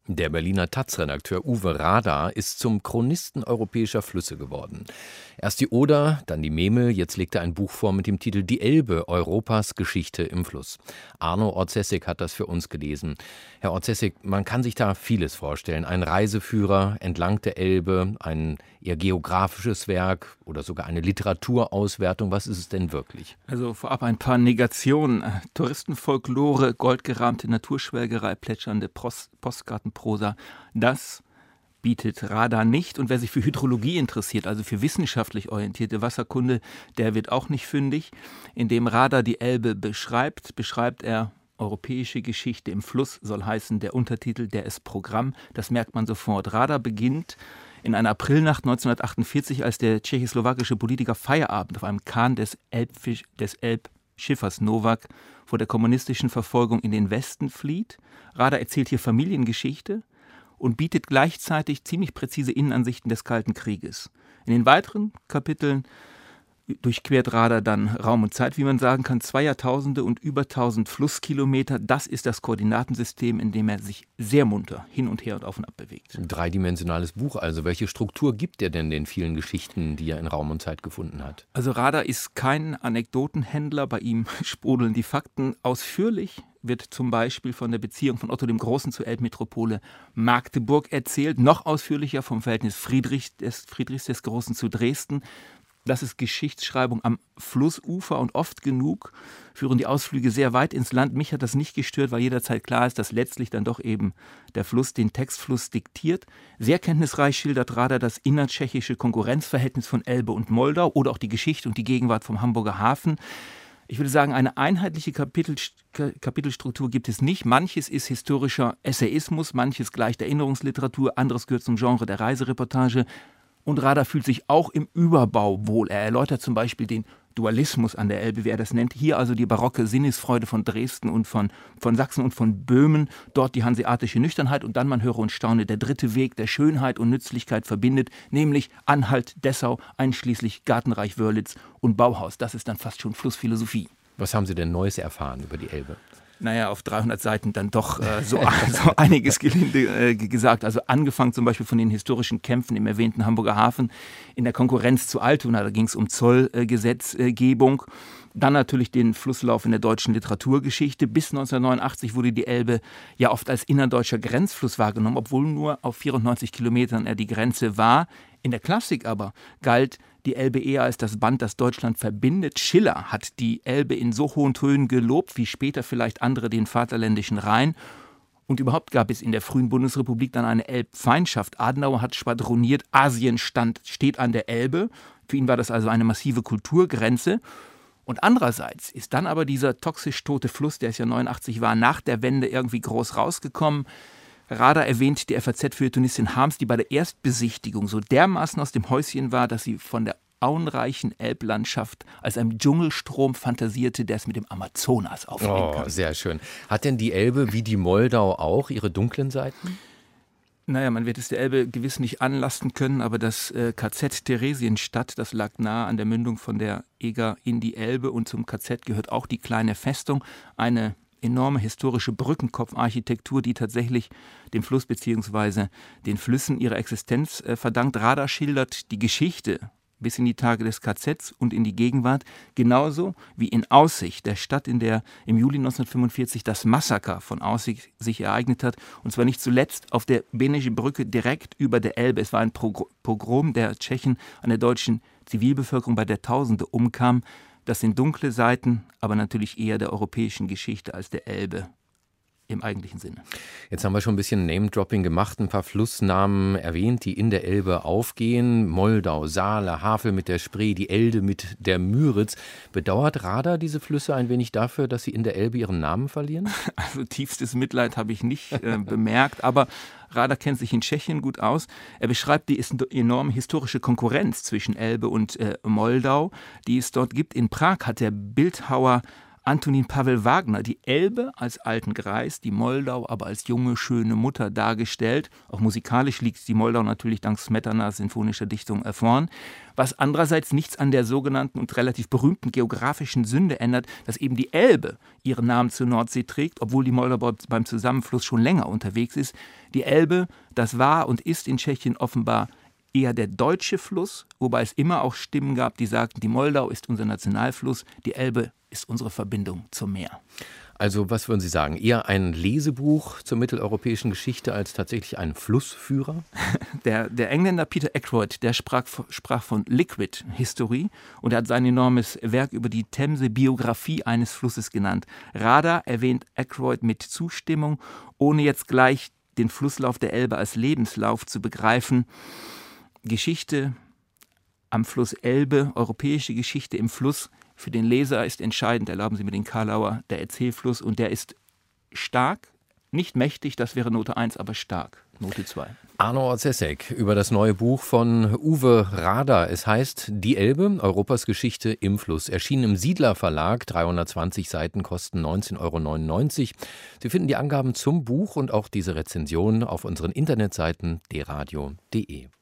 Der Berliner taz-Redakteur Uwe Radar ist zum Chronisten europäischer Flüsse geworden. Erst die Oder, dann die Memel, jetzt legt er ein Buch vor mit dem Titel Die Elbe, Europas Geschichte im Fluss. Arno Orzesek hat das für uns gelesen. Herr Orzesek, man kann sich da vieles vorstellen. Ein Reiseführer entlang der Elbe, ein eher geografisches Werk oder sogar eine Literaturauswertung. Was ist es denn wirklich? Also vorab ein paar Negationen. Touristenfolklore, goldgerahmte Naturschwelgerei, plätschernde Postkartenprosa. Das bietet Radar nicht. Und wer sich für Hydrologie interessiert, also für wissenschaftlich orientierte Wasserkunde, der wird auch nicht fündig. Indem Radar die Elbe beschreibt er europäische Geschichte im Fluss, soll heißen, der Untertitel, der ist Programm. Das merkt man sofort. Radar beginnt in einer Aprilnacht 1948, als der tschechoslowakische Politiker Feierabend auf einem Kahn des Elbschiffers Novak vor der kommunistischen Verfolgung in den Westen flieht. Radar erzählt hier Familiengeschichte und bietet gleichzeitig ziemlich präzise Innenansichten des Kalten Krieges. In den weiteren Kapiteln durchquert Radar dann Raum und Zeit, wie man sagen kann, 2 Jahrtausende und über 1000 Flusskilometer. Das ist das Koordinatensystem, in dem er sich sehr munter hin und her und auf und ab bewegt. Ein dreidimensionales Buch also. Welche Struktur gibt er denn den vielen Geschichten, die er in Raum und Zeit gefunden hat? Also Radar ist kein Anekdotenhändler, bei ihm sprudeln die Fakten. Ausführlich wird zum Beispiel von der Beziehung von Otto dem Großen zur Elbmetropole Magdeburg erzählt, noch ausführlicher vom Verhältnis Friedrichs des Großen zu Dresden. Das ist Geschichtsschreibung am Flussufer und oft genug führen die Ausflüge sehr weit ins Land. Mich hat das nicht gestört, weil jederzeit klar ist, dass letztlich dann doch eben der Fluss den Textfluss diktiert. Sehr kenntnisreich schildert Radar das innertschechische Konkurrenzverhältnis von Elbe und Moldau oder auch die Geschichte und die Gegenwart vom Hamburger Hafen. Ich würde sagen, eine einheitliche Kapitelstruktur gibt es nicht. Manches ist historischer Essayismus, manches gleicht Erinnerungsliteratur, anderes gehört zum Genre der Reisereportage. Und Radar fühlt sich auch im Überbau wohl. Er erläutert zum Beispiel den Dualismus an der Elbe, wie er das nennt. Hier also die barocke Sinnesfreude von Dresden und von Sachsen und von Böhmen. Dort die hanseatische Nüchternheit und dann, man höre und staune, der dritte Weg, der Schönheit und Nützlichkeit verbindet, nämlich Anhalt, Dessau, einschließlich Gartenreich, Wörlitz und Bauhaus. Das ist dann fast schon Flussphilosophie. Was haben Sie denn Neues erfahren über die Elbe? Naja, auf 300 Seiten dann doch so einiges gelinde gesagt. Also angefangen zum Beispiel von den historischen Kämpfen im erwähnten Hamburger Hafen in der Konkurrenz zu Altona, da ging es um Zollgesetzgebung. Dann natürlich den Flusslauf in der deutschen Literaturgeschichte. Bis 1989 wurde die Elbe ja oft als innerdeutscher Grenzfluss wahrgenommen, obwohl nur auf 94 Kilometern er die Grenze war. In der Klassik aber galt die Elbe eher als das Band, das Deutschland verbindet. Schiller hat die Elbe in so hohen Tönen gelobt, wie später vielleicht andere den vaterländischen Rhein. Und überhaupt gab es in der frühen Bundesrepublik dann eine Elbfeindschaft. Adenauer hat schwadroniert, Asien steht an der Elbe. Für ihn war das also eine massive Kulturgrenze. Und andererseits ist dann aber dieser toxisch tote Fluss, der es ja 89 war, nach der Wende irgendwie groß rausgekommen. Radar erwähnt die FAZ-Feuilletonistin Harms, die bei der Erstbesichtigung so dermaßen aus dem Häuschen war, dass sie von der auenreichen Elblandschaft als einem Dschungelstrom fantasierte, der es mit dem Amazonas aufnehmen kann. Oh, sehr schön. Hat denn die Elbe wie die Moldau auch ihre dunklen Seiten? Naja, man wird es der Elbe gewiss nicht anlasten können, aber das KZ Theresienstadt, das lag nahe an der Mündung von der Eger in die Elbe und zum KZ gehört auch die kleine Festung, eine enorme historische Brückenkopfarchitektur, die tatsächlich dem Fluss bzw. den Flüssen ihre Existenz verdankt. Radar schildert die Geschichte bis in die Tage des KZs und in die Gegenwart, genauso wie in Aussicht, der Stadt, in der im Juli 1945 das Massaker von Aussicht sich ereignet hat, und zwar nicht zuletzt auf der Beneš Brücke direkt über der Elbe. Es war ein Pogrom der Tschechen an der deutschen Zivilbevölkerung, bei der Tausende umkamen. Das sind dunkle Seiten, aber natürlich eher der europäischen Geschichte als der Elbe im eigentlichen Sinne. Jetzt haben wir schon ein bisschen Name-Dropping gemacht, ein paar Flussnamen erwähnt, die in der Elbe aufgehen. Moldau, Saale, Havel mit der Spree, die Elde mit der Müritz. Bedauert Radar diese Flüsse ein wenig dafür, dass sie in der Elbe ihren Namen verlieren? Also tiefstes Mitleid habe ich nicht bemerkt, aber Radar kennt sich in Tschechien gut aus. Er beschreibt die enorme historische Konkurrenz zwischen Elbe und Moldau, die es dort gibt. In Prag hat der Bildhauer Antonin Pavel Wagner die Elbe als alten Greis, die Moldau aber als junge, schöne Mutter dargestellt. Auch musikalisch liegt die Moldau natürlich dank Smetanas sinfonischer Dichtung vorn. Was andererseits nichts an der sogenannten und relativ berühmten geografischen Sünde ändert, dass eben die Elbe ihren Namen zur Nordsee trägt, obwohl die Moldau beim Zusammenfluss schon länger unterwegs ist. Die Elbe, das war und ist in Tschechien offenbar eher der deutsche Fluss, wobei es immer auch Stimmen gab, die sagten, die Moldau ist unser Nationalfluss, die Elbe ist unsere Verbindung zum Meer. Also was würden Sie sagen, eher ein Lesebuch zur mitteleuropäischen Geschichte als tatsächlich ein Flussführer? Der Engländer Peter Ackroyd, der sprach von Liquid History und er hat sein enormes Werk über die Themse Biografie eines Flusses genannt. Rader erwähnt Ackroyd mit Zustimmung, ohne jetzt gleich den Flusslauf der Elbe als Lebenslauf zu begreifen. Geschichte am Fluss Elbe, europäische Geschichte im Fluss, für den Leser ist entscheidend, erlauben Sie mir den Karlauer, der Erzählfluss, und der ist stark, nicht mächtig, das wäre Note 1, aber stark, Note 2. Arno Orzeszek über das neue Buch von Uwe Rader. Es heißt Die Elbe, Europas Geschichte im Fluss. Erschienen im Siedler Verlag, 320 Seiten, kosten 19,99 €. Sie finden die Angaben zum Buch und auch diese Rezension auf unseren Internetseiten dradio.de.